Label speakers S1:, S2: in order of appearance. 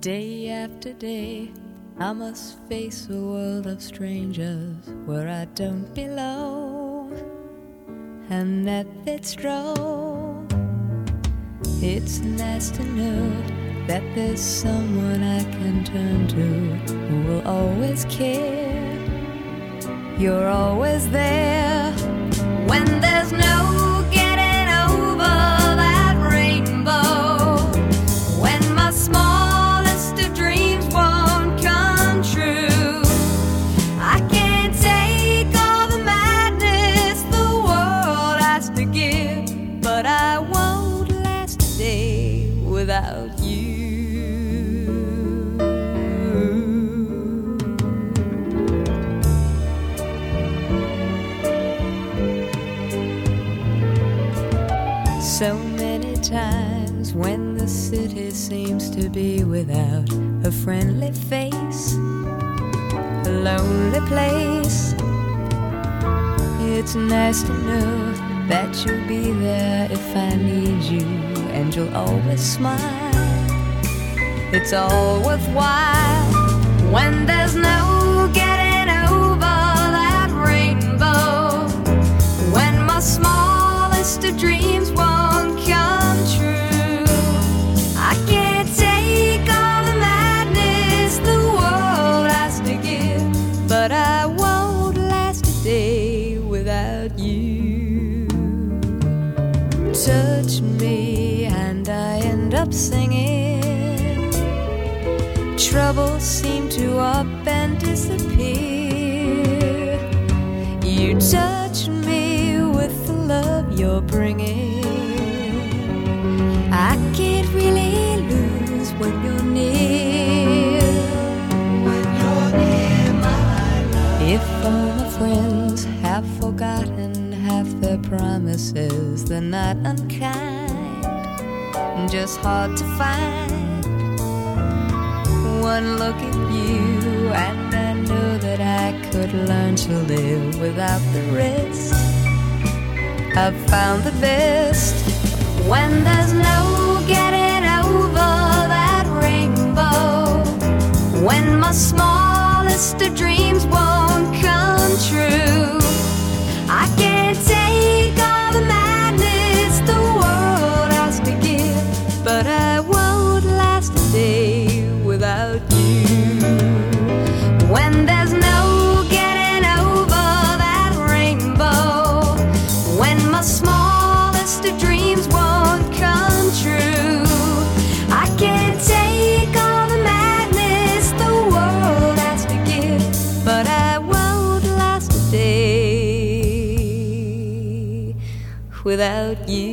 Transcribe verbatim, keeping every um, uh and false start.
S1: Day after day, I must face a world of strangers where I don't belong. And at that stroll, it's nice to know that there's someone I can turn to who will always care. You're always there when there's no getting over that rainbow. When my smallest of dreams won't come true, I can't take all the madness the world has to give, but I won't last a day without you. So many times when the city seems to be without a friendly face, a lonely place, it's nice to know that you'll be there if I need you, and you'll always smile. It's all worthwhile when there's no getting over that rainbow. When my smallest of dreams won't come true, I can't take all the madness the world has to give, but I won't last a day without you. Touch me and I end up singing. Troubles seem to up and disappear. You touch me with the love you're bringing. I can't really lose when you're near. When you're near, my love. If all my friends have forgotten half their promises, they're not unkind, just hard to find. One look at you and I know that I could learn to live without the rest. I've found the best when there's no getting over that rainbow. When my smallest of dreams won't come true, I can't take all the madness the world has to give, but I won't last a day without you. When there's no getting over that rainbow, when my smallest of dreams won't come true, I can't take all the madness the world has to give, but I won't last a day without you.